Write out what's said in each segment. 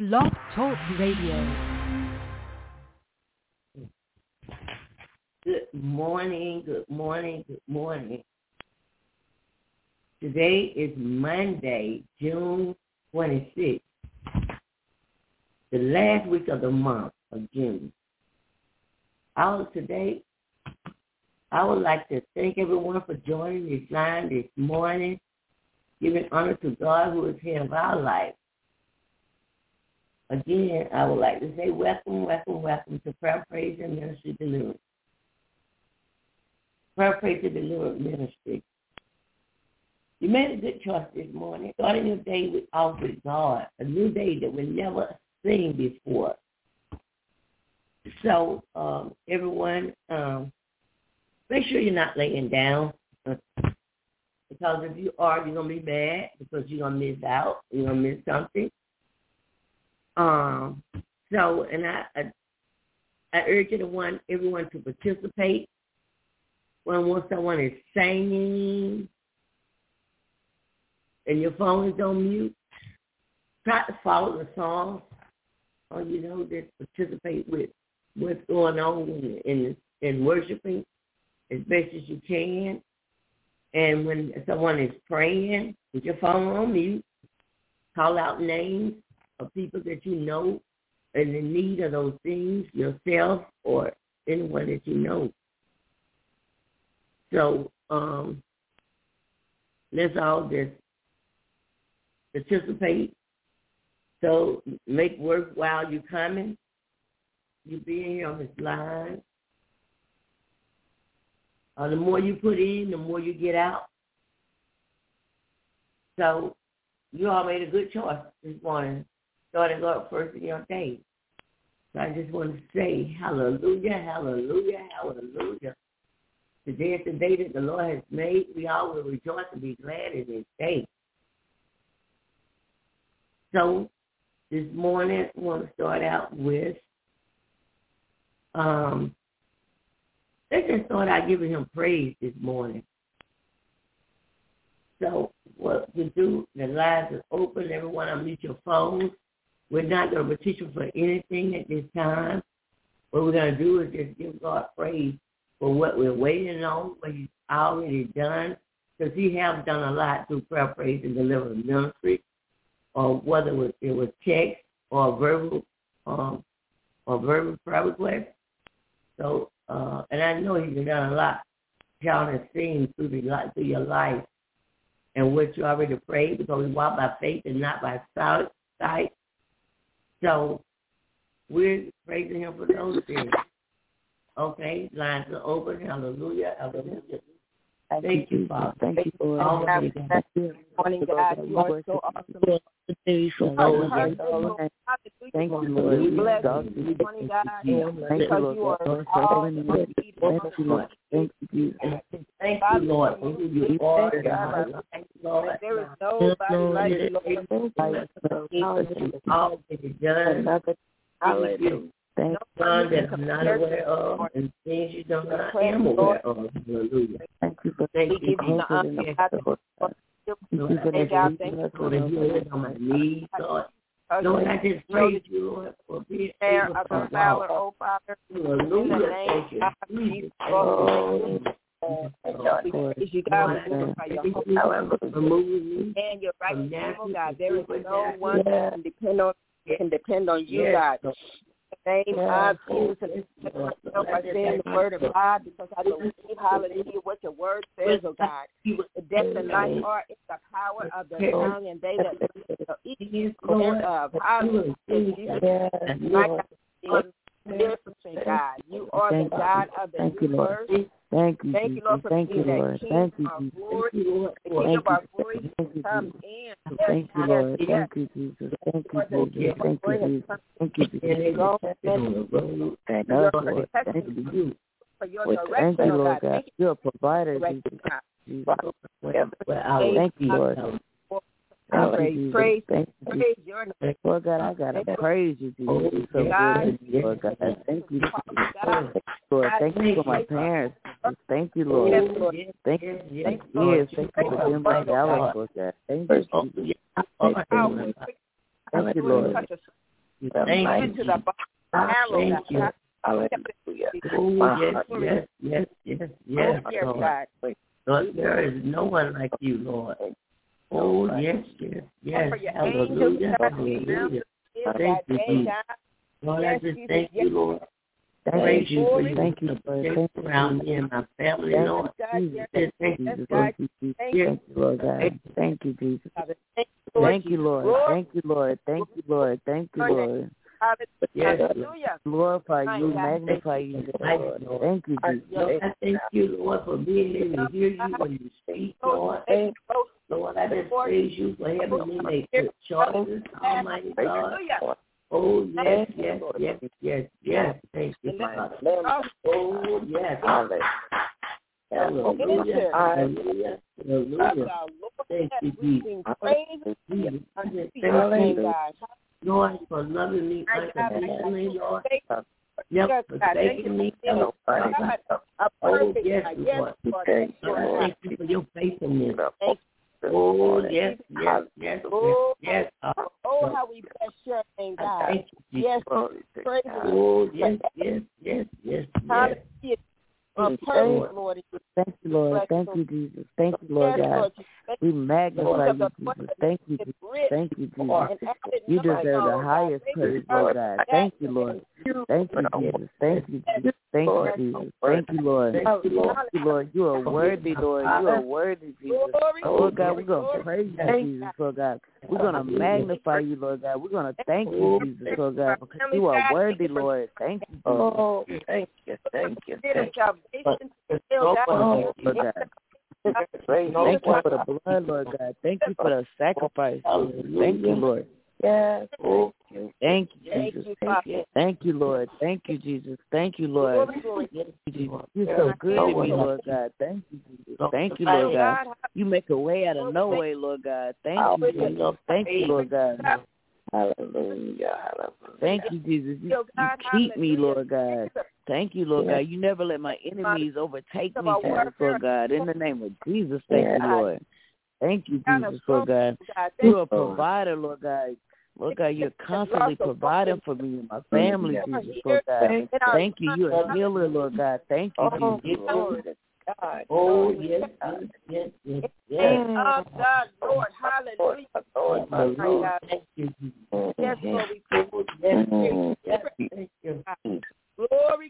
Blog Talk Radio. Good morning, good morning, good morning. Today is Monday, June 26th, the last week of the month of June. Today, I would like to thank everyone for joining this line this morning, giving honor to God who is head of our life. Again, I would like to say welcome, welcome, welcome to Prayer, Praise, and Ministry Deliverance. Prayer, Praise, and Deliverance Ministry. You made a good choice this morning, starting your day off with God, a new day that we've never seen before. So, everyone, make sure you're not laying down, because if you are, you're going to be mad because you're going to miss out. You're going to miss something. And I urge everyone to participate. When someone is singing and your phone is on mute, try to follow the song, or just participate with what's going on in worshiping as best as you can. And when someone is praying, with your phone on mute, call out names of people that you know in the need of those things, yourself or anyone that you know. So let's all just participate. So make worthwhile you coming. You being here on this line. The more you put in, the more you get out. So you all made a good choice this morning, starting up first in your day. So I just want to say hallelujah, hallelujah, hallelujah. Today is the day that the Lord has made. We all will rejoice and be glad in this day. So this morning, I want to start out with, let's just start out giving him praise this morning. So what we do, the lines are open. Everyone unmute your phones. We're not going to petition for anything at this time. What we're going to do is just give God praise for what we're waiting on, what he's already done, because he has done a lot through Prayer, Praise, and Deliverance Ministry, or whether it was text or verbal prayer request. So, and I know he's done a lot. Y'all have seen through your life and what you already prayed, because we walk by faith and not by sight. So we're praising him for those things. Okay, lines are open. Hallelujah, hallelujah. Thank you, Father. Thank you, Lord. Thank you. Morning, God. You are so awesome. Thank you, Lord. We bless you, morning, God, because you are awesome. Thank you, Lord. Thank you, Thank you, Lord. Thank you, Lord. There is nobody like you, Lord. All that is done. Hallelujah. Thank God that I'm not aware of, and things you don't know I am aware of. Hallelujah. Thank you for thank you for the healing on my knees, Lord. Lord, I just praise you, Lord, for being able to valor, oh Father. Hallelujah. Thank you. You God, and your righteous God. There is no one that can depend on you, God. Name I choose to myself by saying the word of God, because I believe, hallelujah, what your word says, oh God. The death and life are in the power of the tongue, and they that eat thereof. Hallelujah. God. You are the God of the universe. Thank you, thank you, Lord, for thank being you, Lord. that Thank King you, of glory. The King of our glory comes in. Thank you, Lord. Thank you, Jesus. Thank you, Jesus. Thank you, Jesus. Thank you, Jesus. Thank you, Lord. Thank you for your Thank you, Lord God. You're a provider, Jesus. Thank you, Lord. Praise your name. Lord God, I gotta praise you, Jesus. So good, Lord God. Thank you, Lord. Thank you for my parents. Thank you, Lord. Thank you. Thank you for giving my valor, Lord God. Thank you, Jesus. Thank you, Lord. you. Thank you. To the marrow, Thank you. Hallelujah. Oh, yes. God. Lord, there is no one like you, Lord. Oh, yes. Hallelujah. Thank you, Jesus. Lord, I just thank you, Lord. Praise you for your protection around me and my family, Lord. Thank you, Lord God. Thank you, Jesus. Thank you, Lord. Thank you, Lord. Thank you, Lord. Thank you, Lord. Hallelujah. Glorify you, magnify you, Lord. Thank you, Jesus. Lord, I thank you, Lord, for being able to hear you when you speak, Lord. Lord, I just praise you for having me make good choices, Almighty God. Oh, yes. Thank you, Father. Oh, yes. Hallelujah. Thank you, Jesus. Thank you, Lord, for loving me unconditionally, Lord. Never forsaking me. Oh, yes, Lord. Thank you for your faithfulness. Oh, yes. Oh, how we bless your name, God. Thank you, yes, praise oh, yes. Hallelujah. Lord. Thank you, Lord. Thank you, Jesus. Thank you, Lord God. We magnify you, Jesus. Thank you, Jesus. Thank you, Jesus. You deserve the highest praise, Lord God. Thank you, Lord. Thank you, Jesus. Thank you, Jesus. Thank you, Jesus. Thank you, Lord. Thank you, Lord. You are worthy, Lord. You are worthy, Jesus. Lord God, we're going to praise you, Jesus, Lord God. We're going to magnify you, Lord God. We're going to thank you, Jesus, Lord God, because you are worthy, Lord. Thank you, Jesus. Oh, thank you. Thank you, for the blood, Lord God. Thank you for the sacrifice. Thank you, Lord. Yes. Thank you, Jesus. Thank you, Lord. Thank you, Jesus. Thank you, Lord. You're so good to me, Lord God. Thank you, Jesus. Thank you, Lord God. You make a way out of no way, Lord God. Thank you, Jesus. Thank you, Lord God. Hallelujah. Thank you, Jesus. You keep me, Lord God. Thank you, Lord God. You never let my enemies overtake me, Jesus, Lord God. In the name of Jesus, thank you, Lord. Thank you, Jesus, Lord God. You're a provider, Lord God. Lord God, you're constantly providing for me and my family, Jesus, Lord God. Thank you. You're a healer, Lord God. Thank you, Jesus. God. Oh, yes. Oh, God, Lord, hallelujah. Hallelujah. Thank you, Jesus. Yes, Lord, we thank you. Thank you. Glory.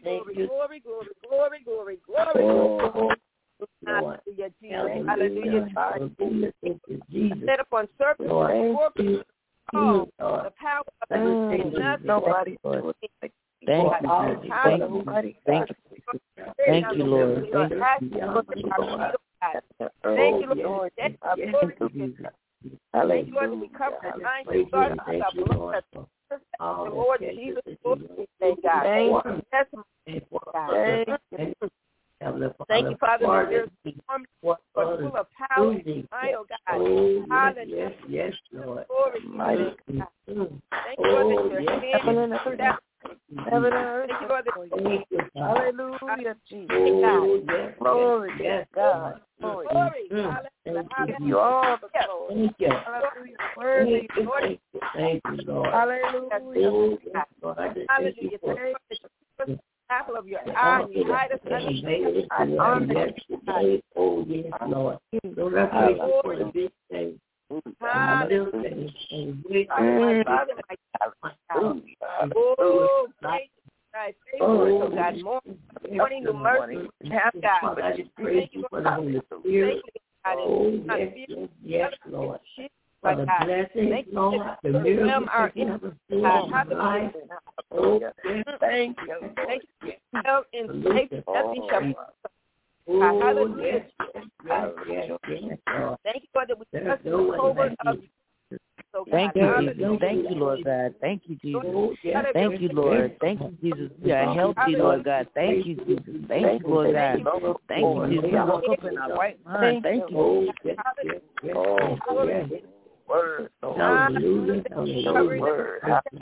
Hallelujah, Jesus. Hallelujah. Thank you, Jesus. Set upon serpents, the power of the nobody. Thank you, Jesus. Thank you, Lord. Thank you, Lord. Thank you, Jesus. Thank you, Lord, we cover the mind of God with the blood of the Lord Jesus. Thank God. Thank you, Father, that you're full of power. Oh, God. Hallelujah. Yes, Lord. Glory. Thank you, Lord, that your hand is down. Hallelujah, Jesus. Glory, yes, God. Glory. Thank you all the glory. Thank you. Worthy, Lord. Thank you, Lord. Hallelujah. Hallelujah. Apple of your eye, you hide us under oh, yes, Lord. Lord, I pray for the big thing. Little things and great things. Oh, great. Oh, God, morning to mercy. Have God. I just praise you for the Holy Spirit. Oh, yes, Lord. For the blessings, Lord, the miracles that you have seen in my life. Oh, thank you. Thank you. In safety, nothing shall oh, yes. Thank you for that we trust the Lord of Thank you, Jesus. Thank you, Lord God. Thank you, Jesus. Thank you, Lord. Thank you, Jesus. We are healthy, Lord God. Thank you, Jesus. Thank you, Lord God. Thank you, Jesus. We woke up in our right mind. Thank you. Word. Hallelujah. Word.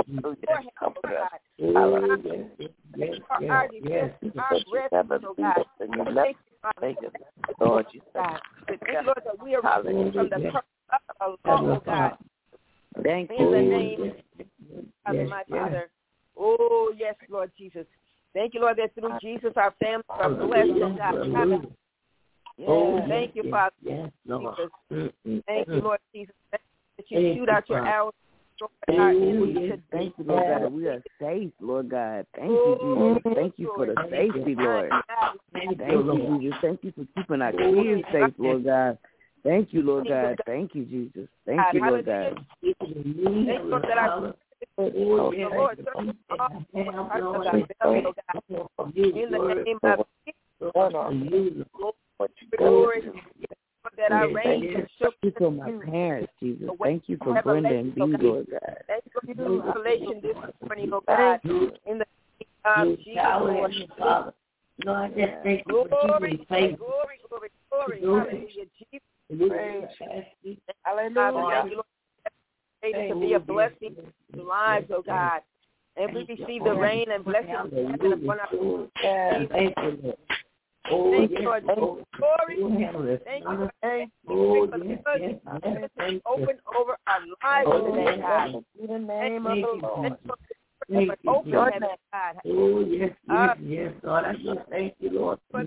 Thank you, Lord. You said, Lord, that we are from the purpose of God. Thank In the you. name of my Father. Oh, yes, Lord Jesus. Thank you, Lord, that through Jesus our families are blessed, oh God. Yes, thank you, Father. Yes, Lord. Thank you, Lord Jesus. Thank you that you shoot out your arrows. Thank you, Lord God. We are safe, Lord God. Thank you, Jesus. Thank you for the safety, Lord. Thank you, Jesus. Thank you for keeping our kids safe, Lord God. Thank you, Lord God. Thank you, Jesus. Thank you, Lord God. Thank you, Lord, that I Lord, in the name of Jesus, glory, that I reign and shook. Thank you for my parents, Jesus. Thank you for Brenda and B, Lord God. Thank you for your revelation this morning, oh God, in the name of Jesus, Lord. Lord, I just thank you for keeping faith. Glory, hallelujah, Jesus. Hallelujah. To be a blessing to the lives, oh God. And we receive the rain and blessings upon our lives. Thank you, Lord. Thank you, Lord. Glory. Thank you, Lord. Open over our lives today, God. In the name of the Lord. Open heaven, God. Oh, yes, Lord. I just thank you, Lord. In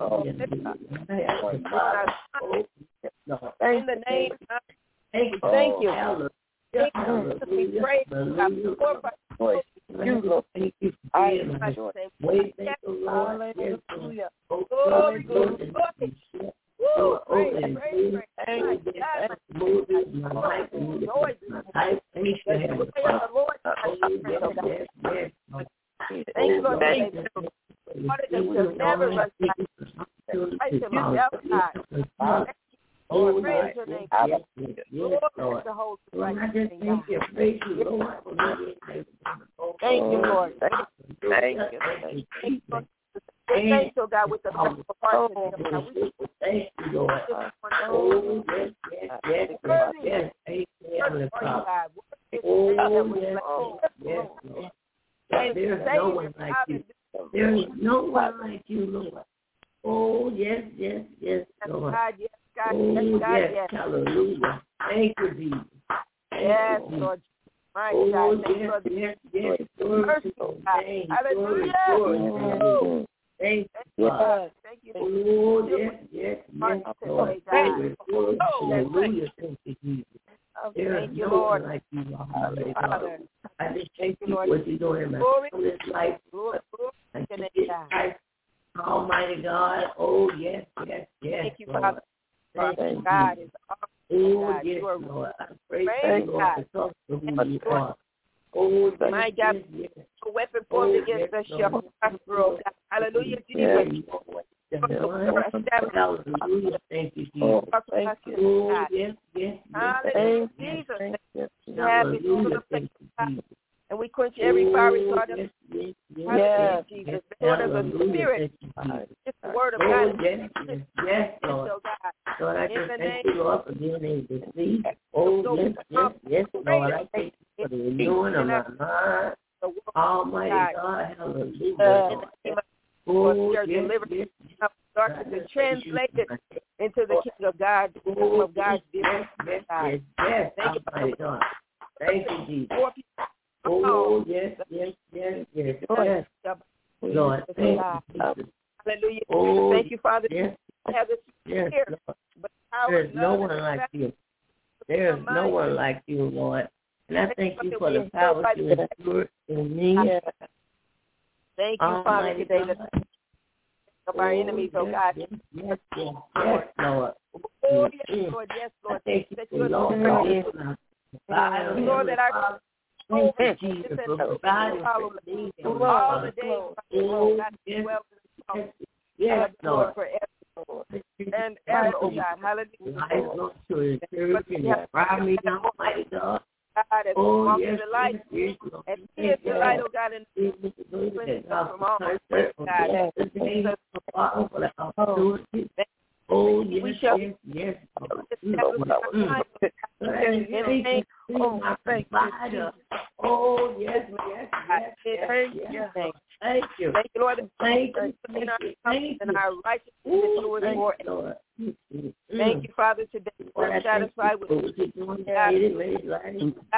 the name of Jesus, thank you. We pray, God. You, Lord. Thank you for being my way. Thank you, Lord. Hallelujah. Glory, glory. Oh, praise your name. Lord, the whole right. I just thank you, praise you, Lord. Thank you, Lord. Thank you. Thank you, God, with the heart. Thank you, Lord. Oh, yes. Thank you, Heavenly Father. Oh, yes, Lord. There's no one like you. There is no one like you, Lord. Oh, yes, Lord. Oh, yes, hallelujah. Thank you, Jesus. Yes, Lord. My God. Yes. Hallelujah. Thank you, God. Thank you. Oh, yes, Lord. Hallelujah. Thank you, Jesus. There is no one like you, Father. I just thank you for what you're doing in my family's life. Almighty God. Oh, yes. Thank you, Father. God is oh, yes, Lord. I pray for you, Lord, to talk to who you are. Oh, my God, a weapon formed against us shall prosper. Hallelujah, Jesus. Hallelujah, thank you, Jesus. Oh, yes. Hallelujah, Jesus. Hallelujah, thank you, Jesus. And we quench every fiery thought of Jesus. The sword of the Spirit. It's the word of God. Yes, Lord. Lord, I just thank you, Lord, for being able to see. Oh, yes, Lord. I thank you for the renewing of my mind. Almighty God, hallelujah. Oh, yes. Darkness is translated into the kingdom of God, the kingdom of God's Yes, Almighty God. Thank you, Jesus. Oh, yes. Lord, thank you, Jesus. Hallelujah. Oh, thank you, Father. Yes, here, but there is no one like you. There is no one like you, Lord. And I thank you for the power you endure in me. Thank you, Father, today of our enemies, oh God. Yes, Lord. Oh, yes, Lord. I thank you for Lord, that our thank you, Jesus, for providing for me all the days. Yes, Lord. And ever, oh God. Hallelujah. I go to the church and inspire me, Almighty God. God, as we walk in the light, and He is the light, oh God, and from all God. We shall yes. Oh, yes. Thank you. Thank you, Lord. Thank you. And our righteousness is yours forever. Thank you, Father, today. We're satisfied with what you're doing. God, in the name of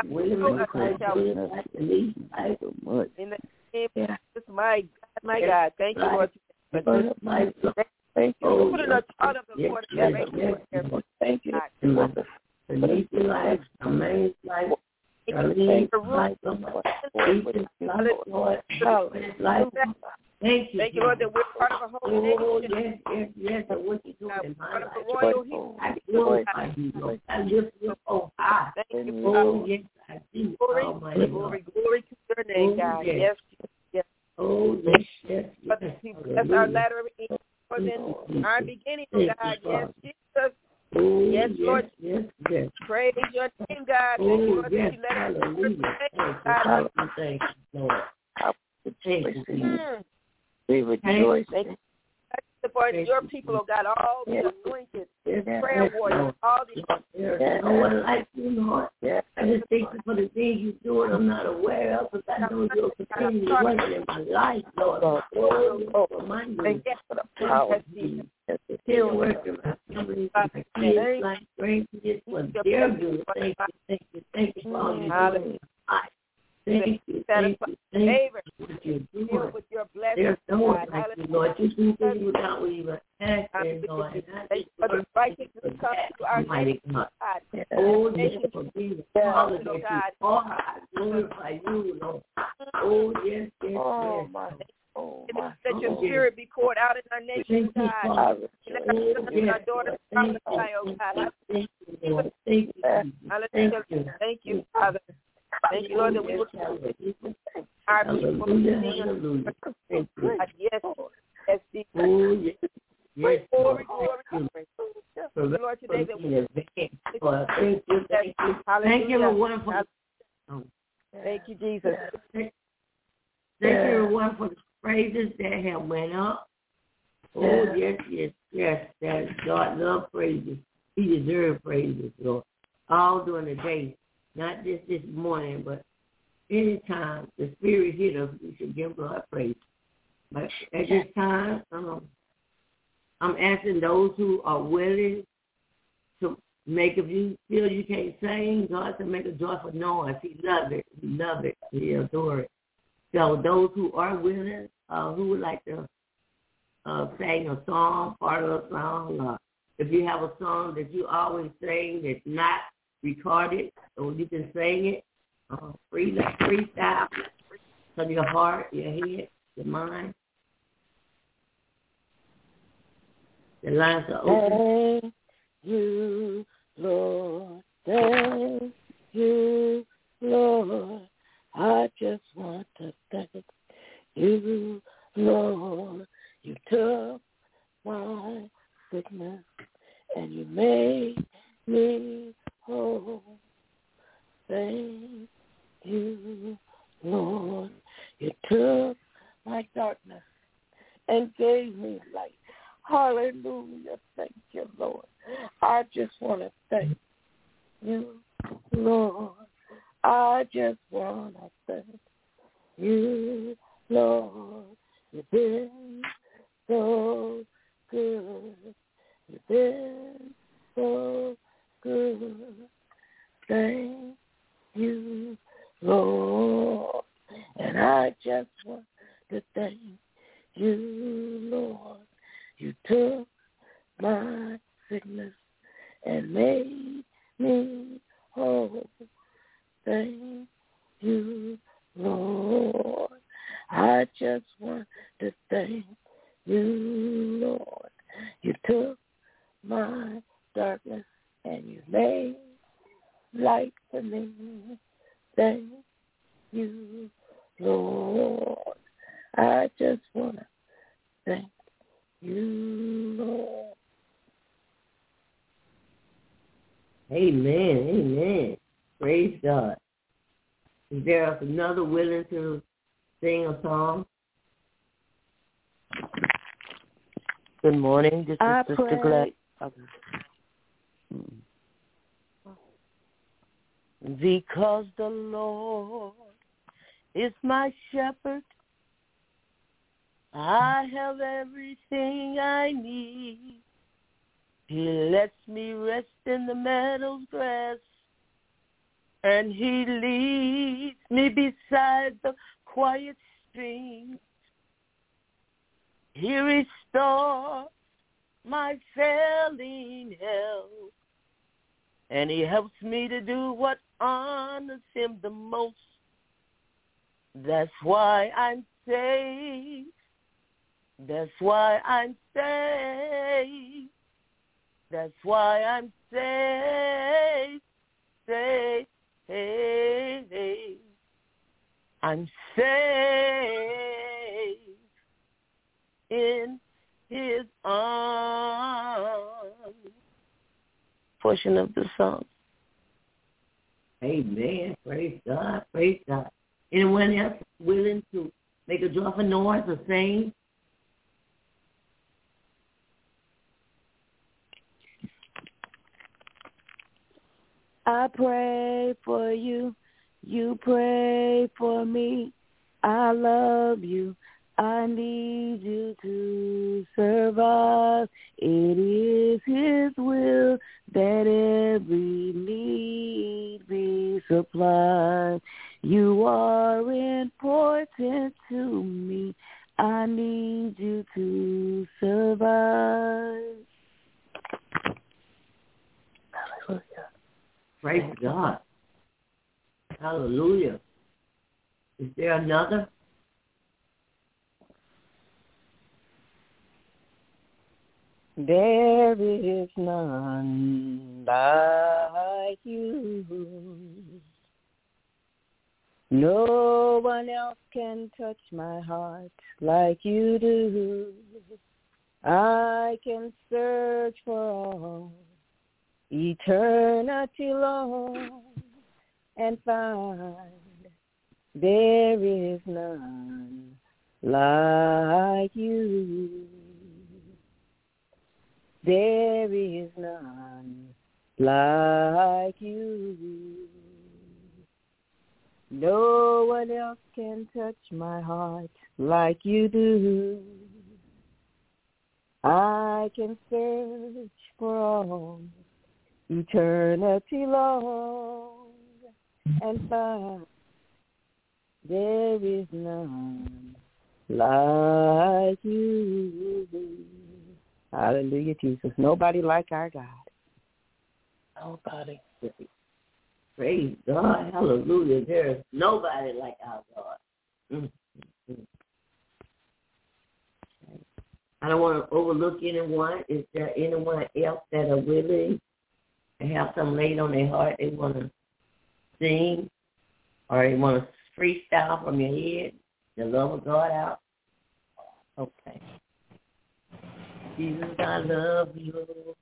Jesus, my God. Thank you, Lord. Thank you. Put in a part of the Lord. Thank you. Beneath your life, a man's life, Charlene's life, Lord, thank you. Thank you, Lord, that we're part of a whole nation. Yes, and what you're doing in my life. I glorify you, Lord. I lift you up high. Thank you, oh, yes, I do. Glory to your name, God. Yes. Oh, yes. That's our latter end more than our beginning, God. Yes, Jesus. Oh, yes, Lord. Yes. Praise your name, God. Oh, yes. Hallelujah. Thank you, Lord. Thank you. We rejoice. For your people, oh God, all the anointed, prayer warriors, all the there's no one like you, Lord. I just thank you for the things you're doing I'm not aware of, but I know you'll continue to work in my life, Lord. For my news, for the power of Jesus. Still working my family, my kids, my grandkids, for their good. Thank you for all you're doing. Thank you. What you're doing. With your blessings, there's no one like you, Lord. You do things without even asking, Lord. Thank you for the righteousness come to our nation, God. Oh, yes, for being the Father that you are. I glorify you, Lord. Oh, yes. Oh, my. Let your spirit be poured out in our nation, God. Let our daughters prophesy, oh God. Thank you, Father. Thank you, Lord, that we will our people hallelujah. Yes. Glory. Lord, today that we thank you, everyone, for thank you, Jesus. Thank you, everyone, for the praises that have went up. Oh, yes. That God loves praises. He deserves praises, Lord. All during the day. Not just this morning, but any time the Spirit hit us, we should give God praise. But at this time, I'm asking those who are willing to make, if you feel you can't sing, God to make a joyful noise. He loves it. He adores it. So those who are willing, who would like to sing a song, part of a song, if you have a song that you always sing that's not recorded, so you can sing it freestyle from your heart, your head, your mind. The lines are open. Thank you, Lord. Thank you, Lord. I just want to thank you, Lord. You took my sickness and you made me whole. Thank you, Lord. You took my darkness and gave me light. Hallelujah. Thank you, Lord. I just want to thank you, Lord. I just want to thank you, Lord. You've been so good. You've been so good. Thank you, Lord. And I just want to thank you, Lord. You took my sickness and made me whole. Thank you, Lord. I just want to thank you, Lord. You took my darkness and you made light for me. Thank you, Lord. I just want to thank you, Lord. Amen. Praise God. Is there another willing to sing a song? Good morning. This is Sister Glad. Because the Lord is my shepherd, I have everything I need. He lets me rest in the meadow's grass, and he leads me beside the quiet stream. He restores my failing health, and he helps me to do what honors him the most. That's why I'm saved. That's why I'm saved. That's why I'm saved. Saved. I'm saved in his arms. Portion of the song. Amen. Praise God. Praise God. Anyone else willing to make a joyful noise or sing? I pray for you. You pray for me. I love you. I need you to survive. It is his will that every need be supplied. You are important to me. I need you to survive. Hallelujah. Praise God. Hallelujah. Is there another? There is none like you. No one else can touch my heart like you do. I can search for all eternity long and find there is none like you. There is none like you. No one else can touch my heart like you do. I can search for all eternity long and find there is none like you. Hallelujah, Jesus. Nobody like our God. Nobody. Praise God. Hallelujah. There is nobody like our God. Mm-hmm. I don't want to overlook anyone. Is there anyone else that are willing to have something laid on their heart they want to sing or they want to freestyle from your head, the love of God out? Okay. Jesus, I love you,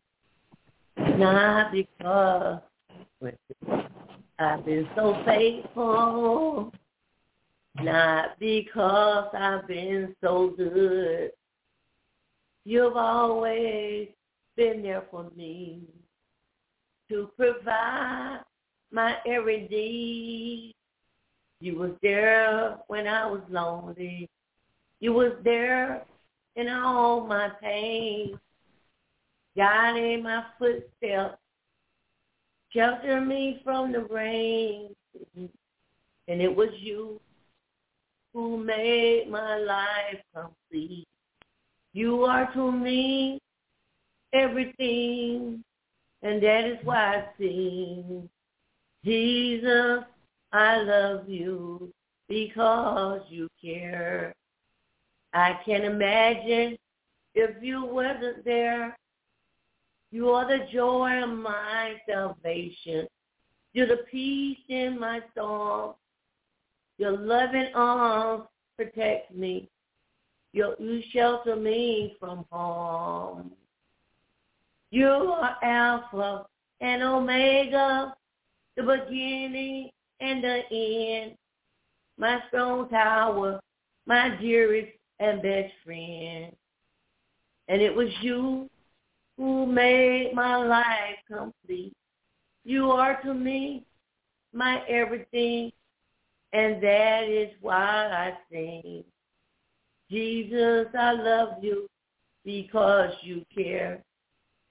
not because I've been so faithful, not because I've been so good. You've always been there for me to provide my every need. You was there when I was lonely. You was there in all my pain, guiding my footsteps, shelter me from the rain. And it was you who made my life complete. You are to me everything, and that is why I sing. Jesus, I love you because you care. I can imagine if you wasn't there. You are the joy of my salvation. You're the peace in my storm. Your loving arms protect me. You shelter me from harm. You are Alpha and Omega, the beginning and the end. My strong tower, my dearest and best friend. And it was you who made my life complete. You are to me my everything, and that is why I sing. Jesus, I love you because you care.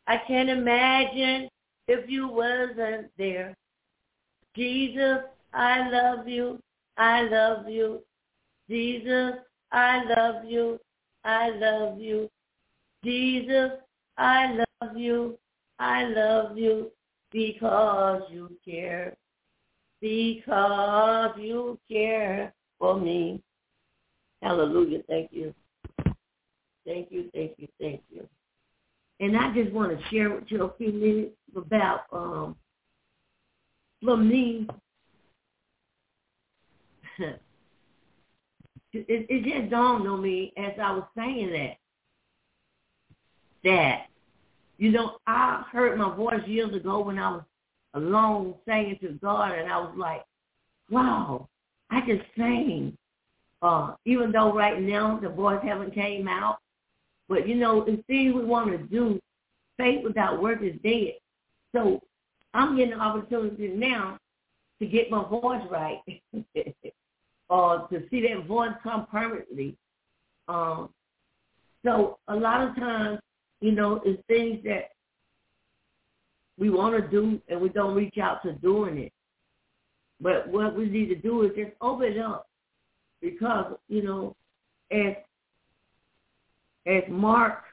I can't imagine if you wasn't there. Jesus, I love you. I love you. Jesus, I love you. I love you. Jesus, I love you. I love you because you care. Because you care for me. Hallelujah. Thank you. Thank you, thank you, thank you. And I just want to share with you a few minutes about, for me, it just dawned on me as I was saying that, you know, I heard my voice years ago when I was alone singing to God, and I was like, wow, I can sing. Even though right now the voice haven't came out, but, you know, the things we want to do, faith without work is dead. So I'm getting the opportunity now to get my voice right or to see that voice come permanently. So a lot of times, you know, it's things that we want to do and we don't reach out to doing it. But what we need to do is just open it up because, you know, as Mark,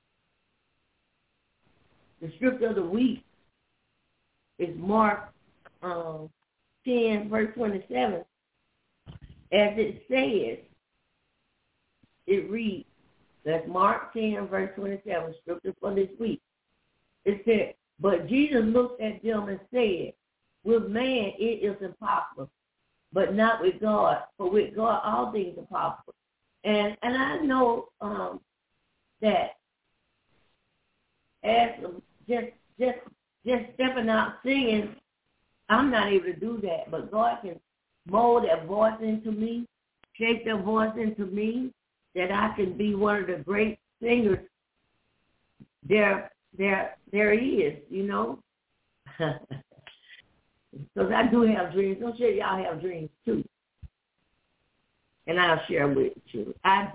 the scripture of the week is Mark 10, verse 27. As it says, it reads, that's Mark 10, verse 27, scripture for this week. It said, but Jesus looked at them and said, with man it is impossible, but not with God. For with God all things are possible. And I know that as just stepping out singing, I'm not able to do that. But God can mold that voice into me, shape that voice into me, that I can be one of the great singers there is, you know. Because I do have dreams. I'm sure y'all have dreams too. And I'll share with you. I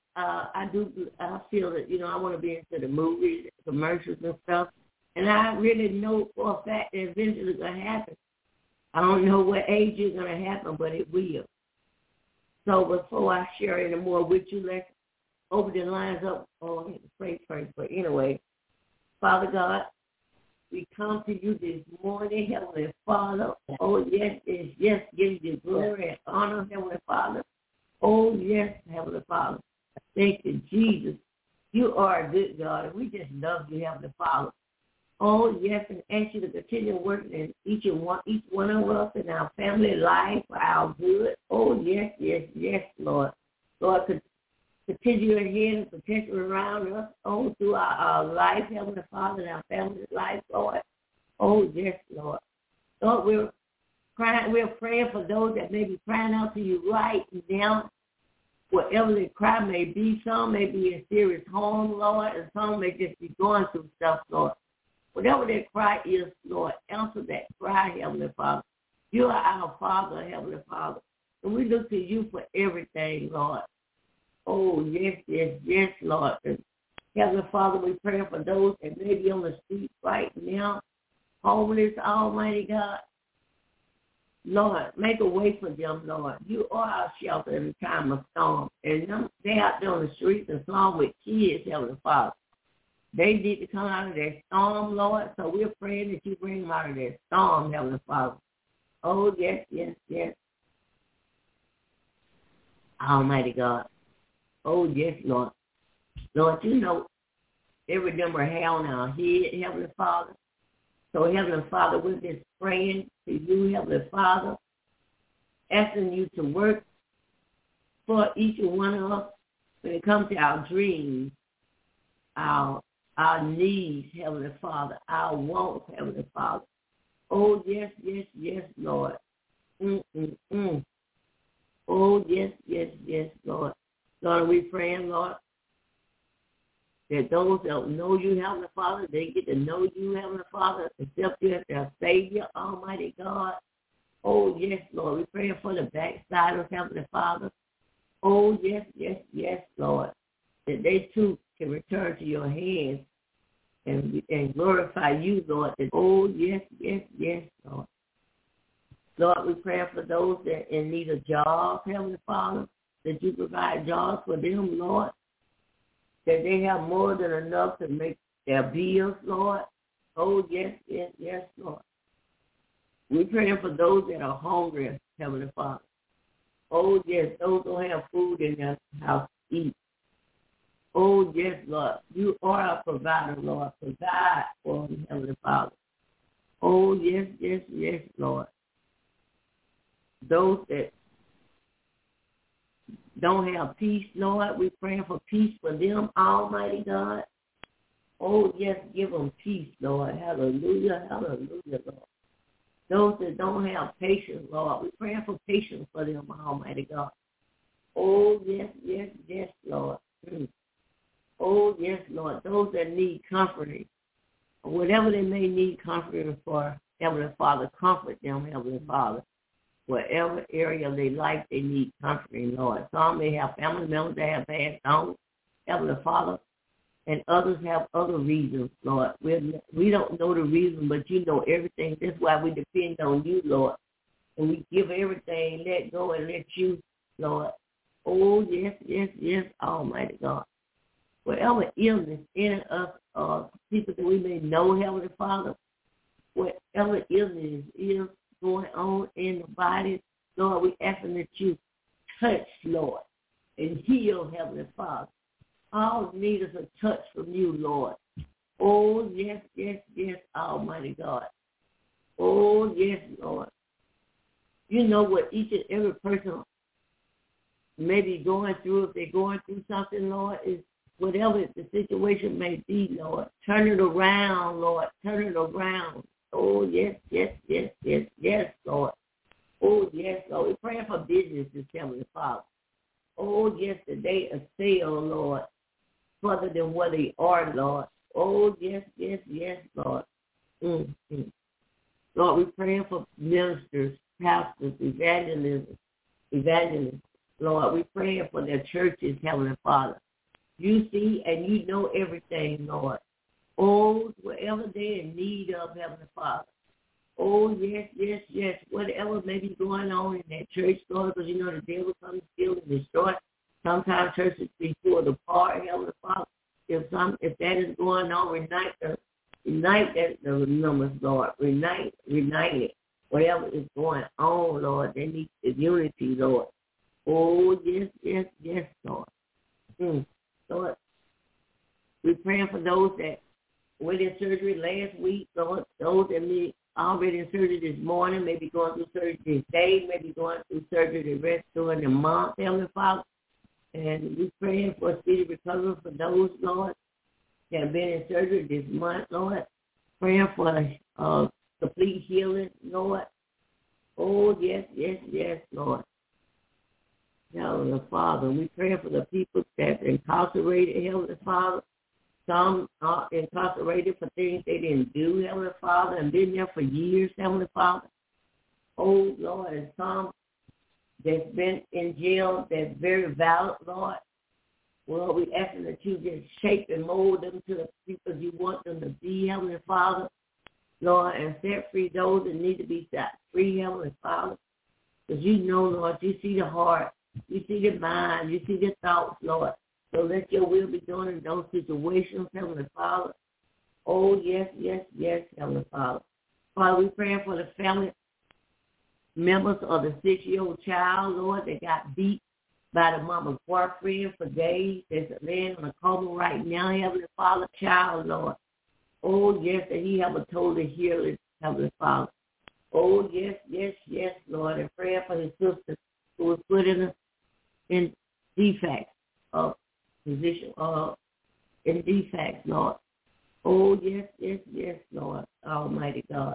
feel that, you know, I want to be into the movies, commercials and stuff. And I really know for a fact that eventually it's going to happen. I don't know what age it's going to happen, but it will. So before I share any more with you, let's open the lines up. Oh, I need to pray first. But anyway, Father God, we come to you this morning, Heavenly Father. Oh, yes, give you glory and honor, Heavenly Father. Oh, yes, Heavenly Father. Thank you, Jesus. You are a good God, and we just love you, Heavenly Father. Oh, yes, and ask you to continue working in each one of us in our family life for our good. Oh, yes, Lord. Lord, continue ahead and protection around us, oh, through our life, Heavenly Father, and our family's life, Lord. Oh, yes, Lord. Lord, we're praying for those that may be crying out to you right now, whatever their cry may be. Some may be in serious harm, Lord, and some may just be going through stuff, Lord. Whatever their cry is, Lord, answer that cry, Heavenly Father. You are our Father, Heavenly Father, and we look to you for everything, Lord. Oh, yes, Lord. And Heavenly Father, we pray for those that may be on the street right now, homeless, Almighty God. Lord, make a way for them, Lord. You are our shelter in the time of storm. And they out there on the streets and some with kids, Heavenly Father. They need to come out of their storm, Lord. So we're praying that you bring them out of their storm, Heavenly Father. Oh, yes. Almighty God. Oh, yes, Lord. Lord, you know every number hair on our head, Heavenly Father. So, Heavenly Father, we're just praying to you, Heavenly Father, asking you to work for each one of us when it comes to our dreams, our needs, Heavenly Father, our wants, Heavenly Father. Oh, yes, Lord. Oh, yes, Lord. Lord, we praying, Lord, that those that know you, Heavenly Father, they get to know you, Heavenly Father, accept you as their Savior, Almighty God. Oh, yes, Lord. We're praying for the backsliders, Heavenly Father. Oh, yes, Lord, that they too can return to your hands and glorify you, Lord. Oh, yes, yes, yes, Lord. Lord, we pray for those that in need of jobs, Heavenly Father, that you provide jobs for them, Lord, that they have more than enough to make their bills, Lord. Oh, yes, yes, yes, Lord. We pray for those that are hungry, Heavenly Father. Oh, yes, those who have food in their house to eat. Oh, yes, Lord. You are our provider, Lord. Provide for them, Heavenly Father. Oh, yes, yes, yes, Lord. Those that don't have peace, Lord, we pray for peace for them, Almighty God. Oh, yes, give them peace, Lord. Hallelujah, hallelujah, Lord. Those that don't have patience, Lord, we pray for patience for them, Almighty God. Oh, yes, yes, yes, Lord. Oh, yes, Lord. Those that need comforting, whatever they may need comforting for, Heavenly Father, comfort them, Heavenly Father. Whatever area of their life they need comforting, Lord. Some may have family members that have passed on, Heavenly Father, and others have other reasons, Lord. We don't know the reason, but you know everything. That's why we depend on you, Lord. And we give everything, let go and let you, Lord. Oh, yes, yes, yes, Almighty God. Whatever illness in us, people that we may know, Heavenly Father, whatever illness is going on in the body, Lord, we asking that you touch, Lord, and heal, Heavenly Father. All we need is a touch from you, Lord. Oh, yes, yes, yes, Almighty God. Oh, yes, Lord. You know what each and every person may be going through. If they're going through something, Lord, is whatever the situation may be, Lord. Turn it around, Lord. Turn it around. Oh, yes, yes, yes, yes, yes, Lord. Oh, yes, Lord. We're praying for businesses, Heavenly Father. Oh, yes, that they excel, Lord, further than where they are, Lord. Oh, yes, yes, yes, Lord. Mm-hmm. Lord, we're praying for ministers, pastors, evangelists. Lord, we're praying for their churches, Heavenly Father. You see and you know everything, Lord. Oh, whatever they're in need of, Heavenly Father. Oh, yes, yes, yes. Whatever may be going on in that church, Lord, because you know the devil comes to steal and destroy. Sometimes churches be pulled apart, Heavenly Father. If that is going on, unite the numbers, Lord. Unite it. Whatever is going on, Lord, they need the unity, Lord. Oh, yes, yes, yes, Lord. Lord, we're praying for those that went in surgery last week, Lord, those that may already in surgery this morning, maybe going through surgery this day, maybe going through surgery the rest during the month, Heavenly Father. And we're praying for speedy recovery for those, Lord, that have been in surgery this month, Lord. Praying for complete healing, Lord. Oh, yes, yes, yes, Lord. Heavenly Father, we pray for the people that's incarcerated, Heavenly Father. Some are incarcerated for things they didn't do, Heavenly Father, and been there for years, Heavenly Father. Oh, Lord, and some that's been in jail that's very valid, Lord. Well, we asking that you just shape and mold them to the people you want them to be, Heavenly Father, Lord, and set free those that need to be set free, Heavenly Father. Because you know, Lord, you see the heart, you see the mind, you see the thoughts, Lord. So let your will be done in those situations, Heavenly Father. Oh, yes, yes, yes, Heavenly Father. Father, we pray for the family members of the 6-year-old child, Lord, that got beat by the mama's boyfriend for days. There's a man in a coma right now, Heavenly Father, child, Lord. Oh, yes, that he have a total healing, Heavenly Father. Oh, yes, yes, yes, Lord. And pray for his sister who was put in defects of position, in defects, Lord. Oh, yes, yes, yes, Lord, Almighty God.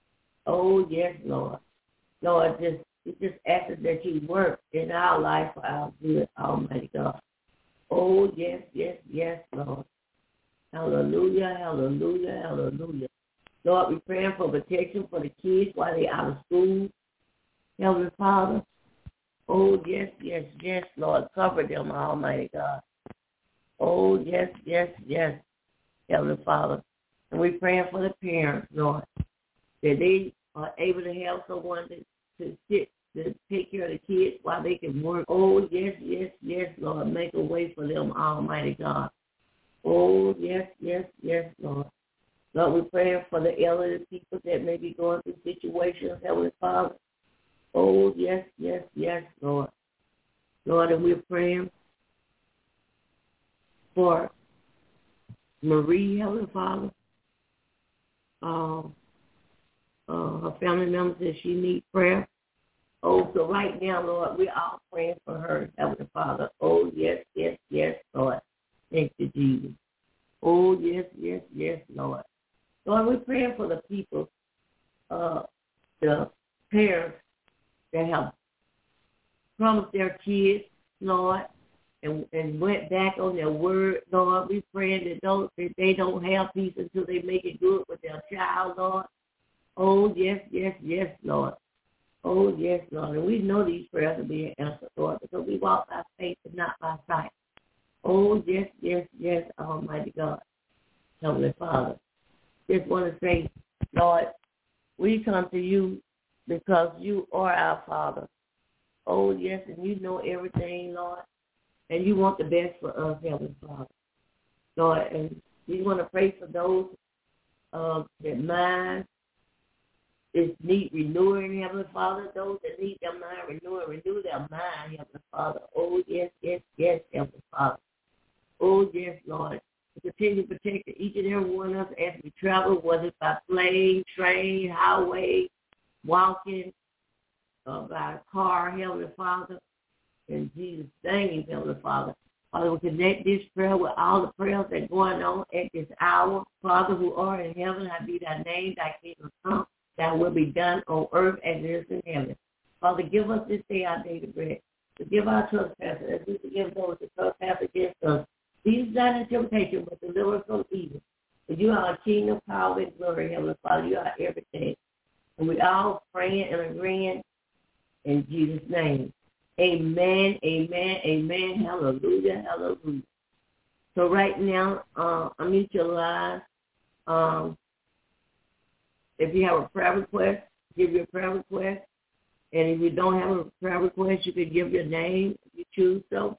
Oh, yes, Lord. Lord, just ask that you work in our life for our good, Almighty God. Oh, yes, yes, yes, Lord. Hallelujah, hallelujah, hallelujah. Lord, we pray for protection for the kids while they're out of school. Heavenly Father. Oh, yes, yes, yes, Lord. Cover them, Almighty God. Oh, yes, yes, yes, Heavenly Father. And we're praying for the parents, Lord, that they are able to have someone to sit to take care of the kids while they can work. Oh, yes, yes, yes, Lord. Make a way for them, Almighty God. Oh, yes, yes, yes, Lord. Lord, we're praying for the elderly people that may be going through situations, Heavenly Father. Oh, yes, yes, yes, Lord. Lord, and we're praying for Marie, Heavenly Father. Her family members that she needs prayer. Oh, so right now, Lord, we're all praying for her, Heavenly Father. Oh, yes, yes, yes, Lord. Thank you, Jesus. Oh, yes, yes, yes, Lord. Lord, we're praying for the people, the parents that have promised their kids, Lord, and went back on their word, Lord. We're praying that they don't have peace until they make it good with their child, Lord. Oh, yes, yes, yes, Lord. Oh, yes, Lord. And we know these prayers are being answered, Lord, because we walk by faith and not by sight. Oh, yes, yes, yes, Almighty God. Heavenly Father. Just want to say, Lord, we come to you because you are our Father. Oh, yes, and you know everything, Lord. And you want the best for us, Heavenly Father. Lord, and we want to pray for those that mind is need renewing, Heavenly Father. Those that need their mind renewing, renew their mind, Heavenly Father. Oh, yes, yes, yes, Heavenly Father. Oh, yes, Lord. Continue to protect each and every one of us as we travel, whether it's by plane, train, highway, walking, by car, Heavenly Father. In Jesus' name, Heavenly Father. Father, we connect this prayer with all the prayers that are going on at this hour. Father, who art in heaven, hallowed be thy name, thy kingdom come, thy will be done on earth as it is in heaven. Father, give us this day our daily bread. Forgive our trespasses as we forgive those that trespass against us. Lead us not into temptation, but deliver us from evil. For you are our kingdom, power, and glory, Heavenly Father. You are everything. And we all praying and agreeing in Jesus' name. Amen, amen, amen. Hallelujah, hallelujah. So right now, unmute your line. If you have a prayer request, give your prayer request. And if you don't have a prayer request, you can give your name if you choose so.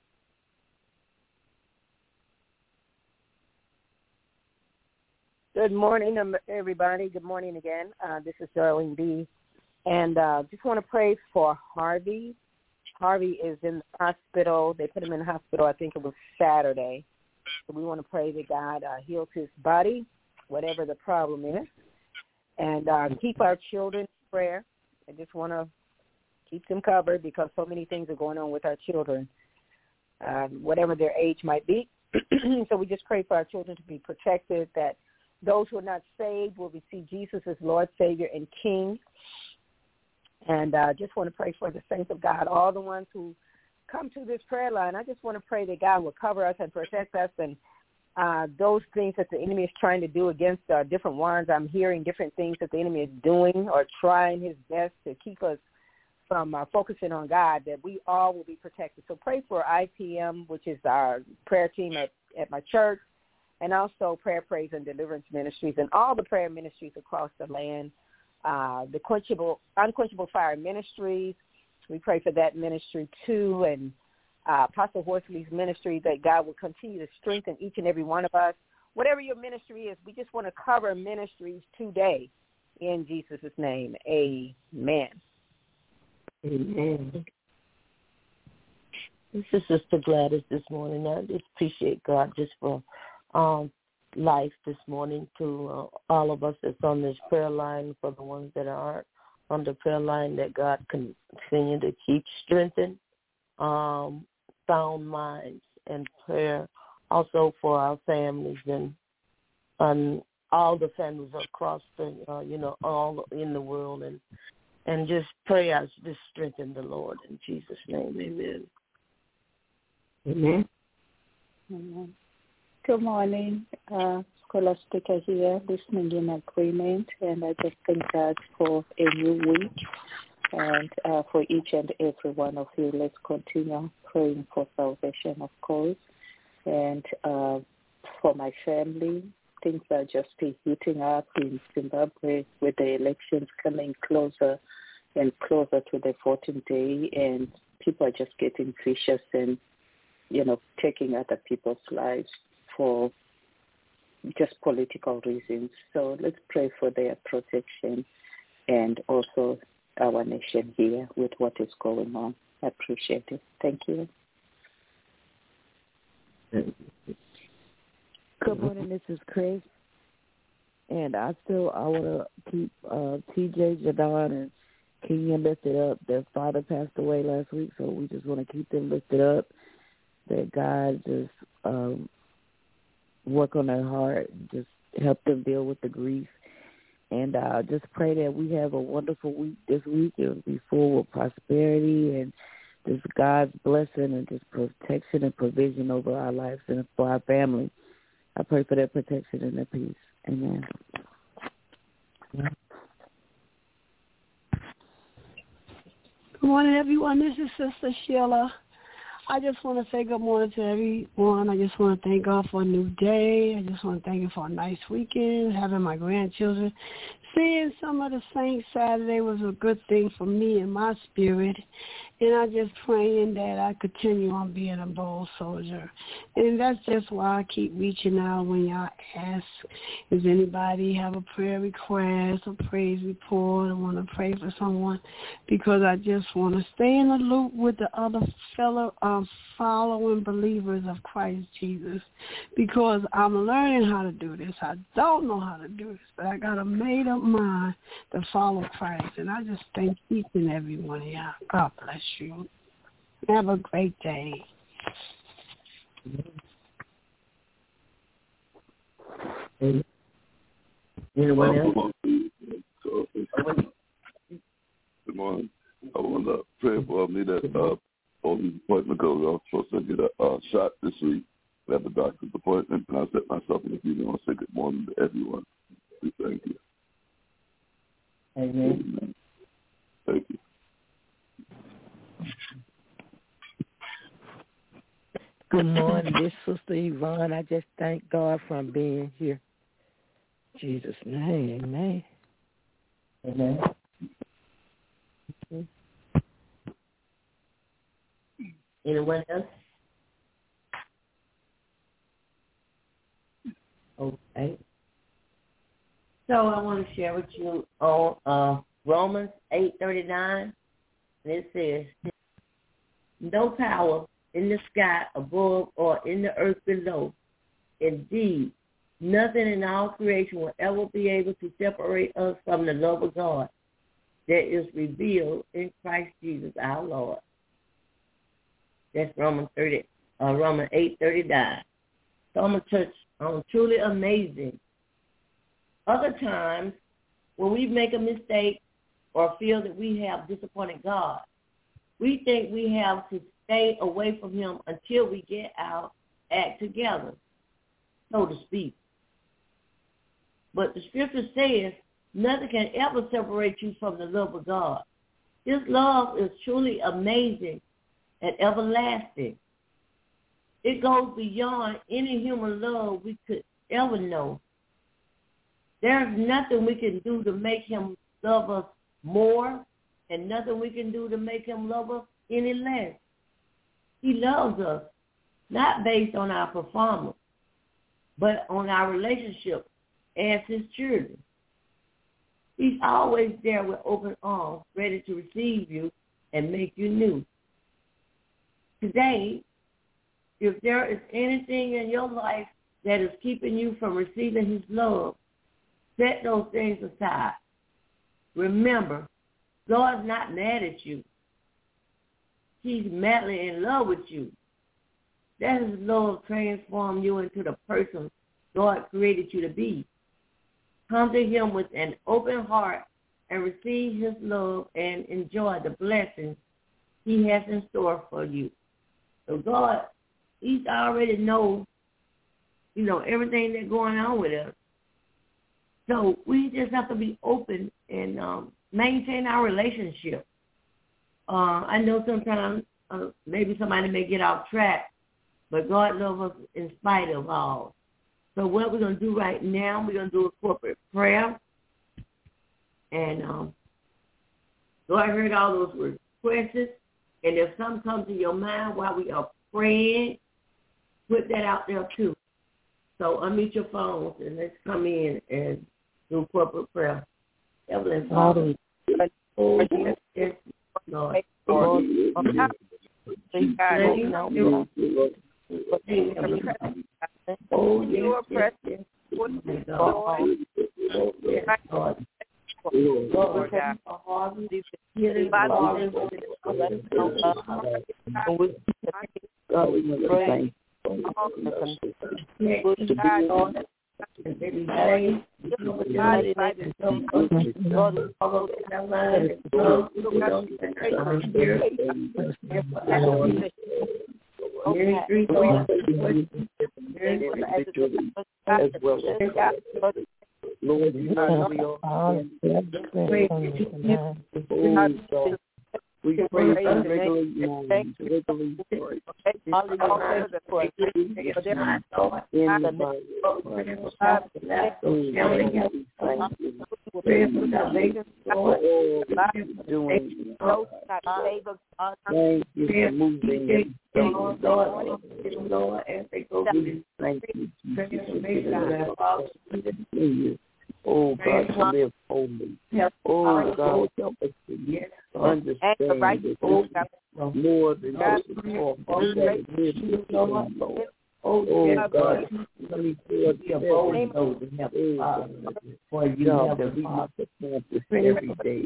Good morning, everybody. Good morning again. This is Darlene B. And just want to pray for Harvey. Harvey is in the hospital. They put him in the hospital, I think it was Saturday. So we want to pray that God heals his body, whatever the problem is. And keep our children in prayer. I just want to keep them covered because so many things are going on with our children, whatever their age might be. So we just pray for our children to be protected, that those who are not saved will receive Jesus as Lord, Savior, and King. And I just want to pray for the saints of God, all the ones who come to this prayer line. I just want to pray that God will cover us and protect us, and those things that the enemy is trying to do against different ones. I'm hearing different things that the enemy is doing or trying his best to keep us from focusing on God, that we all will be protected. So pray for IPM, which is our prayer team at my church, and also Prayer, Praise, and Deliverance Ministries, and all the prayer ministries across the land. The Unquenchable Fire Ministries, we pray for that ministry too, and Apostle Horsley's ministry, that God will continue to strengthen each and every one of us. Whatever your ministry is, we just want to cover ministries today in Jesus' name. Amen. Amen. This is Sister Gladys this morning. I just appreciate God just for life this morning to all of us that's on this prayer line, for the ones that aren't on the prayer line, that God continue to keep strengthening sound minds and prayer, also for our families and all the families across the all in the world, and just pray us just strengthen the Lord in Jesus' name. Amen. Amen. Amen. Good morning. Scholastica here, listening in agreement, and I just thank God for a new week, and for each and every one of you. Let's continue praying for salvation, of course, and for my family, things are just heating up in Zimbabwe with the elections coming closer and closer to the 14th day, and people are just getting vicious and, taking other people's lives for just political reasons. So let's pray for their protection and also our nation here with what is going on. I appreciate it. Thank you. Good morning, this is Chris. And I want to keep TJ, Jadon, and Kenyon lifted up. Their father passed away last week, so we just want to keep them lifted up, that God just work on their heart, just help them deal with the grief. And just pray that we have a wonderful week this week. It will be full of prosperity and just God's blessing and just protection and provision over our lives and for our family. I pray for their protection and their peace. Amen. Good morning, everyone. This is Sister Sheila. I just want to say good morning to everyone. I just want to thank God for a new day. I just want to thank Him for a nice weekend, having my grandchildren. Seeing some of the saints Saturday was a good thing for me and my spirit. And I just praying that I continue on being a bold soldier. And that's just why I keep reaching out when y'all ask, does anybody have a prayer request, a praise report, or want to pray for someone? Because I just want to stay in the loop with the other fellow following believers of Christ Jesus. Because I'm learning how to do this. I don't know how to do this, but I got a made-up mind to follow Christ. And I just thank each and every one of y'all. God bless you. Have a great day. Anyone else? Good morning. I want to pray for me that all these appointments go. I was supposed to get a shot this week. I have a doctor's appointment, and I set myself in the funeral. I want to say good morning to everyone. Thank you. Amen. Thank you. Good morning. This is Sister Yvonne. I just thank God for being here. In Jesus' name, amen. Amen. Anyone else? Okay. So I want to share with you on Romans 8:39, and it says, no power in the sky above or in the earth below. Indeed, nothing in all creation will ever be able to separate us from the love of God that is revealed in Christ Jesus our Lord. That's Romans 8:39. So I'm going to touch on truly amazing. Other times, when we make a mistake or feel that we have disappointed God, we think we have to stay away from Him until we get our act together, so to speak. But the Scripture says nothing can ever separate you from the love of God. His love is truly amazing and everlasting. It goes beyond any human love we could ever know. There's nothing we can do to make Him love us more, and nothing we can do to make Him love us any less. He loves us, not based on our performance, but on our relationship as His children. He's always there with open arms, ready to receive you and make you new. Today, if there is anything in your life that is keeping you from receiving His love, set those things aside. Remember, God's not mad at you. He's madly in love with you. That His love transform you into the person God created you to be. Come to Him with an open heart and receive His love and enjoy the blessings He has in store for you. So God, He's already know, everything that's going on with us. So we just have to be open and maintain our relationship. I know sometimes maybe somebody may get off track, but God loves us in spite of all. So what we're going to do right now, we're going to do a corporate prayer. And Lord, I heard all those requests. And if something comes to your mind while we are praying, put that out there too. So unmute your phones and let's come in and do corporate prayer. Heavenly Father, oh, yes, Lord. Oh, yes, Lord, we pray for regularly Lord, as they go through this transformation. Oh, God, to live holy. Oh, God, help us to understand this more than just to talk. Oh, God, let me feel for you that we must perform this every day.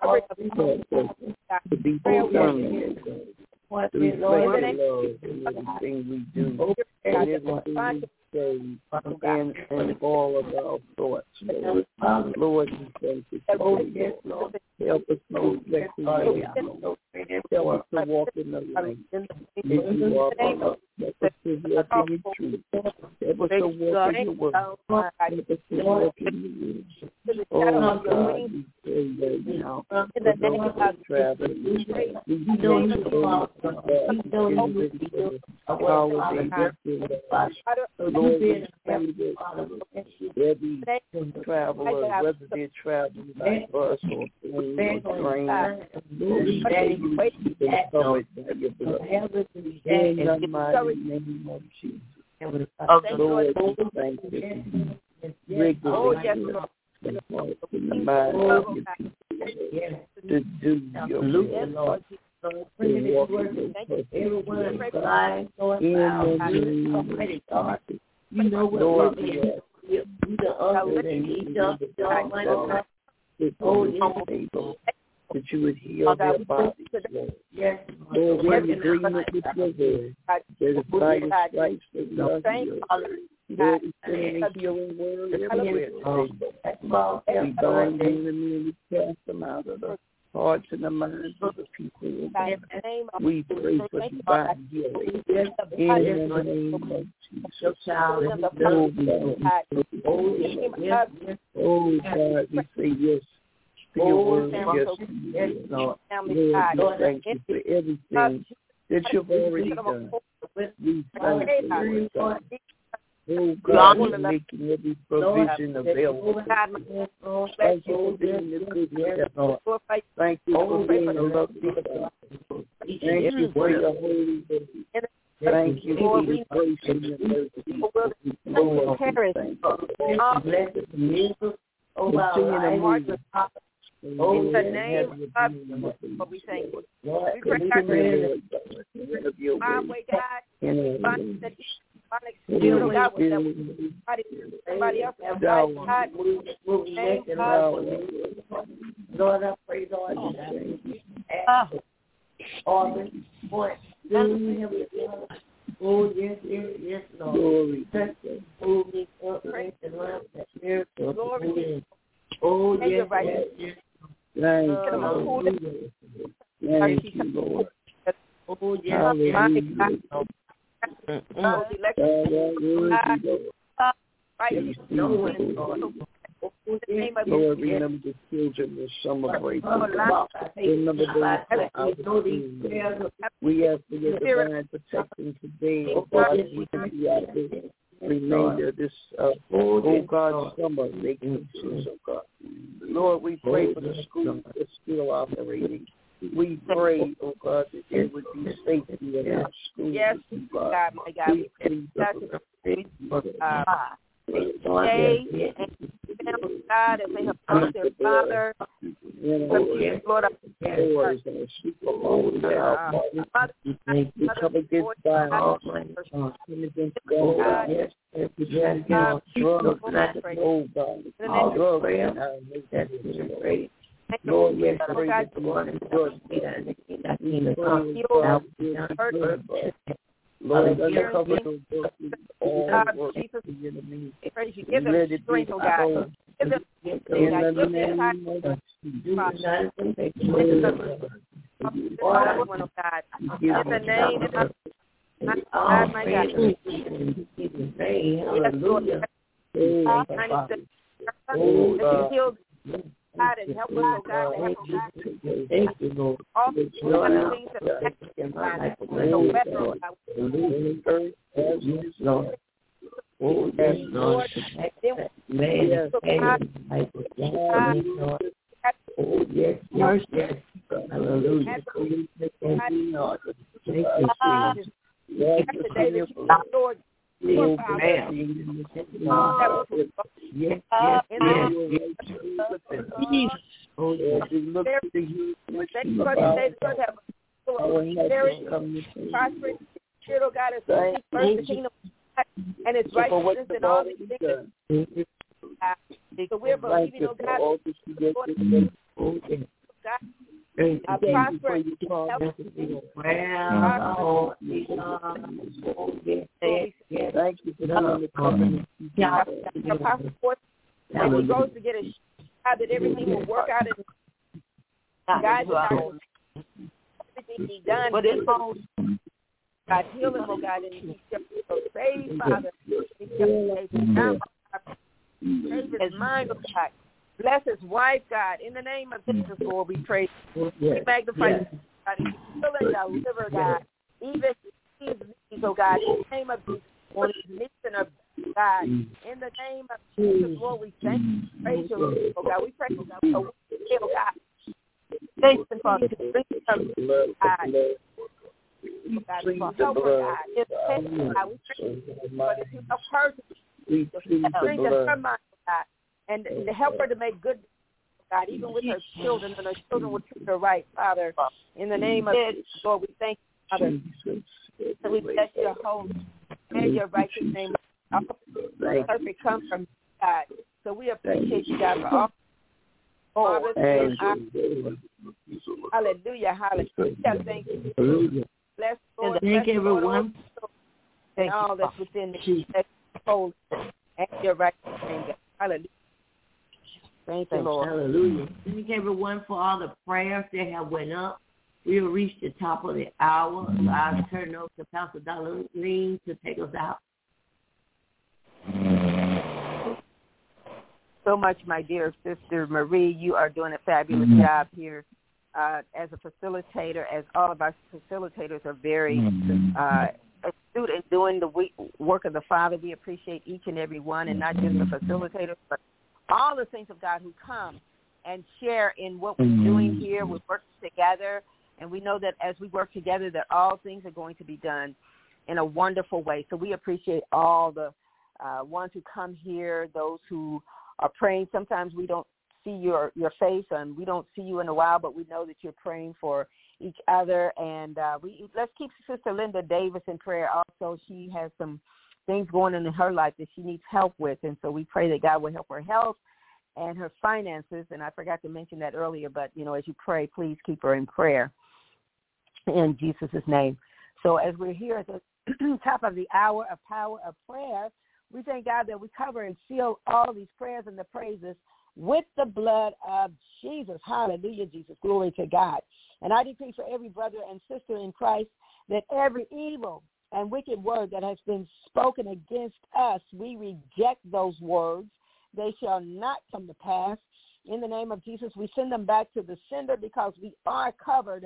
To be determined to reflect your love in everything we do, and everything we say, and all of our thoughts. Lord, we thank you for you. Help us to reflect who you are. Help us to walk in the light. If you are help us to walk in your truth. Help us to walk in your word. Help us to walk in your word. Oh, God, we pray right now for those that travel. We know you are Lord, we pray that every traveler, whether they're traveling by bus or plane or train, Lord, we pray you keep them covered by your blood. In the mighty name of Jesus. Lord, we thank you. Regularly in the mind of your people to do your will, Lord. To walk in your purpose. In the name of you know what, Lord, we the other than each other, that you would heal their bodies, Lord. Yes, Lord, we're in agreement with your word. That is by your stripes that we are healed. Lord, we send a healing word everywhere today. We bind the enemy and we cast them out of the hearts and the minds of the people. We pray for divine healing in the name of Jesus. Oh, God, we say yes to your word, yes to your will. Lord, thank you for everything that you've already done. We thank you, God. Oh, God, for making every provision available. Thank you for being the good shepherd. Thank you for being a lovely God. Thank you for your holy word. Thank you for your grace and your mercy. Lord, we thank you. Continue to move. In the name of what we say. Lord, continue to your way. Somebody else. Lord, I pray, Lord, all this point. Oh, yes, Lord. Glory. Oh, yes, yes. Thank you, Lord. Oh, yes, Lord, remember the children will celebrate. Remember those we ask for your divine protection today. God, we can be out there remainder of this, oh God, summer vacations, oh God. Lord, we pray for the schools that's still operating. We pray, oh God, that there would be safety in our schools. Yes, God, my God. We pray God, as they have lost their father. Lord, we come against violence, against God, drugs, Lord, yes, pray that the Lord is good. Lord, uncover those voices, all work for the enemy. Let it be exposed. In the name of God, and help us, oh God. Thank you, Lord. All the things that in my life, Lord. Oh, yes, Lord. Man, oh, yes, yes. Hallelujah. Lord. Yes, yes, oh, yes. We look to the youth. And it's righteousness and all these things. So we're believing, oh God, prosper. Thank you for the covenant. And he goes to get a shot that everything will work out. God, everything he done. But it's God, heal him, oh God, and he shall save, Father. He shall save his mind, oh God. Bless his wife, God. In the name of Jesus, Lord, we pray. We magnify you, God. Heal and deliver, God. Even his knees, oh God. In the name of Jesus, Lord, his knees and God. In the name of Jesus, Lord, we thank you. Praise you, oh God. We pray, oh God. Oh God. Thank you, Father. Bring some God. God, for help her, God. It's God. We pray for the person. Bring her mind, God. And to help her to make good, God, even with her children, and her children will treat her right, Father. In the name of Jesus, Lord, we thank you, Father. So we bless your holy and your righteous name. All perfect comes from God. So we appreciate you, God, for all. Hallelujah, hallelujah. Thank you. Bless Lord. Thank everyone. And all that's within the holy and your righteous name, God. Hallelujah. Thank you, Lord. Hallelujah. Thank everyone for all the prayers that have went up. We have reached the top of the hour. So I'll turn it over to Pastor Darlene to take us out. So much, my dear sister Marie. You are doing a fabulous job here as a facilitator, as all of our facilitators are very astute in doing the work of the Father. We appreciate each and every one, and not just the facilitators, but all the saints of God who come and share in what we're doing here. We're working together, and we know that as we work together that all things are going to be done in a wonderful way. So we appreciate all the ones who come here, those who are praying. Sometimes we don't see your face, and we don't see you in a while, but we know that you're praying for each other. And let's keep Sister Linda Davis in prayer also. She has some things going on in her life that she needs help with, and so we pray that God will help her health and her finances. And I forgot to mention that earlier, but, you know, as you pray, please keep her in prayer in Jesus' name. So as we're here at the top of the hour of power of prayer, we thank God that we cover and seal all these prayers and the praises with the blood of Jesus. Hallelujah, Jesus. Glory to God. And I decree for every brother and sister in Christ that every evil and wicked word that has been spoken against us, we reject those words. They shall not come to pass. In the name of Jesus, we send them back to the sender because we are covered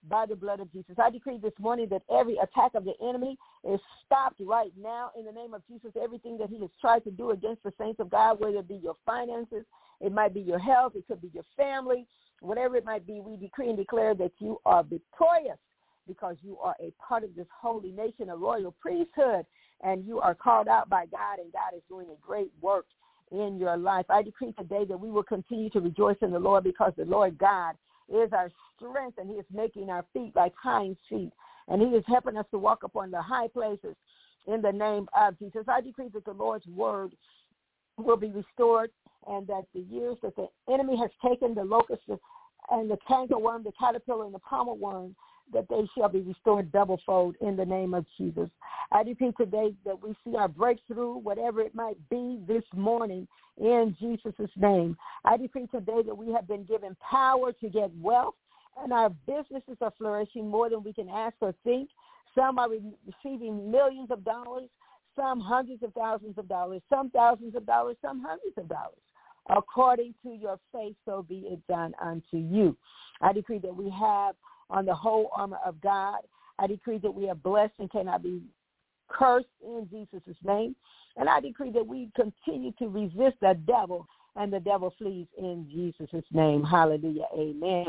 by the blood of Jesus. I decree this morning that every attack of the enemy is stopped right now in the name of Jesus. Everything that he has tried to do against the saints of God, whether it be your finances, it might be your health, it could be your family, whatever it might be, we decree and declare that you are victorious because you are a part of this holy nation, a royal priesthood, and you are called out by God, and God is doing a great work in your life. I decree today that we will continue to rejoice in the Lord because the Lord God is our strength, and he is making our feet like hinds feet, and he is helping us to walk upon the high places in the name of Jesus. I decree that the Lord's word will be restored, and that the years that the enemy has taken, the locust and the cankerworm, the caterpillar and the palmer worm, that they shall be restored doublefold in the name of Jesus. I decree today that we see our breakthrough, whatever it might be, this morning in Jesus' name. I decree today that we have been given power to get wealth, and our businesses are flourishing more than we can ask or think. Some are receiving millions of dollars, some hundreds of thousands of dollars, some thousands of dollars, some hundreds of dollars. According to your faith, so be it done unto you. I decree that we have on the whole armor of God. I decree that we are blessed and cannot be cursed in Jesus' name. And I decree that we continue to resist the devil, and the devil flees in Jesus' name. Hallelujah. Amen.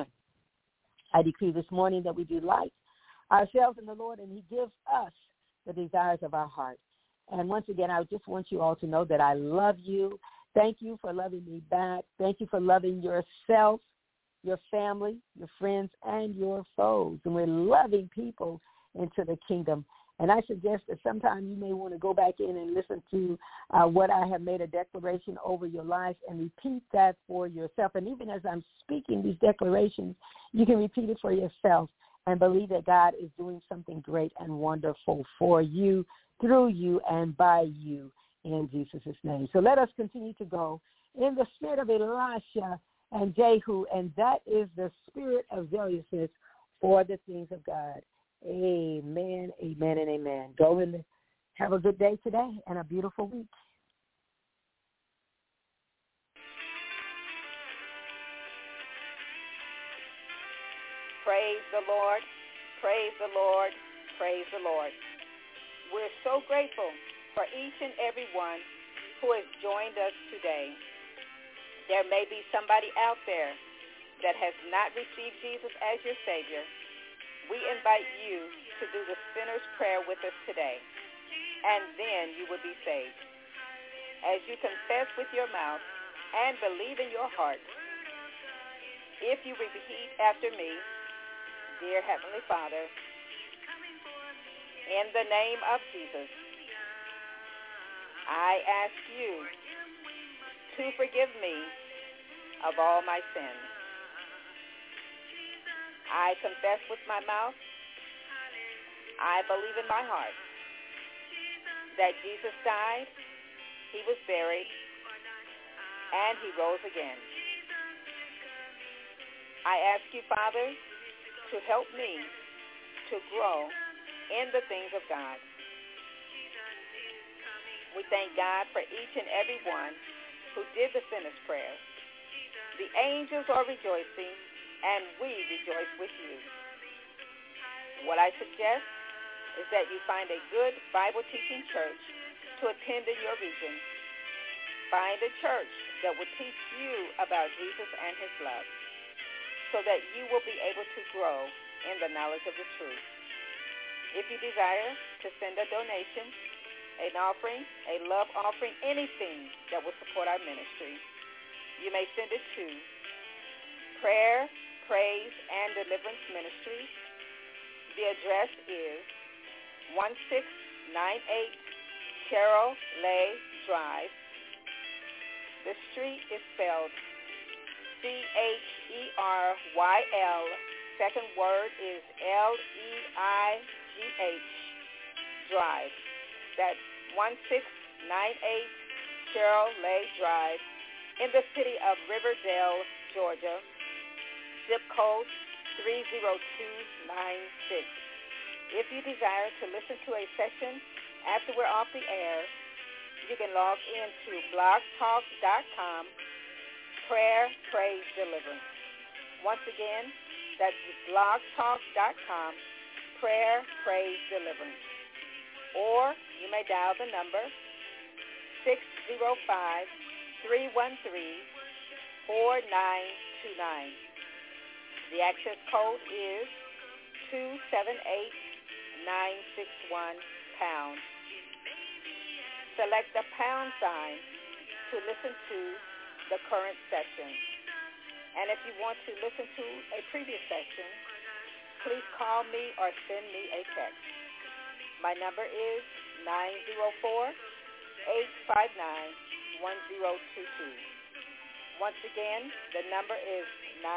I decree this morning that we delight ourselves in the Lord, and he gives us the desires of our heart. And once again, I just want you all to know that I love you. Thank you for loving me back. Thank you for loving yourself, your family, your friends, and your foes. And we're loving people into the kingdom. And I suggest that sometime you may want to go back in and listen to what I have made a declaration over your life and repeat that for yourself. And even as I'm speaking these declarations, you can repeat it for yourself and believe that God is doing something great and wonderful for you, through you, and by you in Jesus' name. So let us continue to go in the spirit of Elisha and Jehu, and that is the spirit of zealousness for the things of God. Amen, amen, and amen. Go and have a good day today and a beautiful week. Praise the Lord, praise the Lord, praise the Lord. We're so grateful for each and every one who has joined us today. There may be somebody out there that has not received Jesus as your Savior. We invite you to do the sinner's prayer with us today, and then you will be saved. As you confess with your mouth and believe in your heart, if you repeat after me, dear Heavenly Father, in the name of Jesus, I ask you to forgive me of all my sins. I confess with my mouth, I believe in my heart that Jesus died, he was buried, and he rose again. I ask you, Father, to help me to grow in the things of God. We thank God for each and every one who did the sinner's prayer. The angels are rejoicing, and we rejoice with you. What I suggest is that you find a good Bible-teaching church to attend in your region. Find a church that will teach you about Jesus and his love so that you will be able to grow in the knowledge of the truth. If you desire to send a donation, an offering, a love offering, anything that will support our ministry, you may send it to Prayer, Praise, and Deliverance Ministries. The address is 1698 Carroll Lay Drive. The street is spelled Cheryl. Second word is Leigh Drive. That's 1698 Carroll Lay Drive in the city of Riverdale, Georgia. Zip code 30296. If you desire to listen to a session after we're off the air, you can log into blogtalk.com, Prayer, Praise, Deliverance. Once again, That's blogtalk.com, prayer, praise, deliverance. Or you may dial the number 605-313-4929. The access code is 278961#. Select the pound sign to listen to the current session. And if you want to listen to a previous session, please call me or send me a text. My number is 904-859-1022. Once again, the number is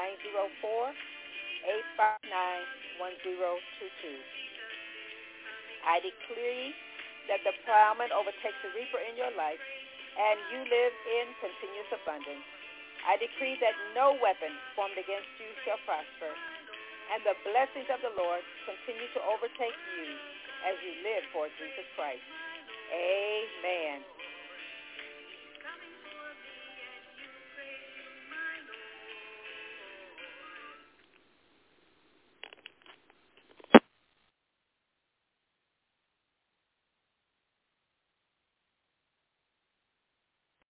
904-859-1022. I decree that the plowman overtakes the reaper in your life, and you live in continuous abundance. I decree that no weapon formed against you shall prosper, and the blessings of the Lord continue to overtake you as you live for Jesus Christ. Amen.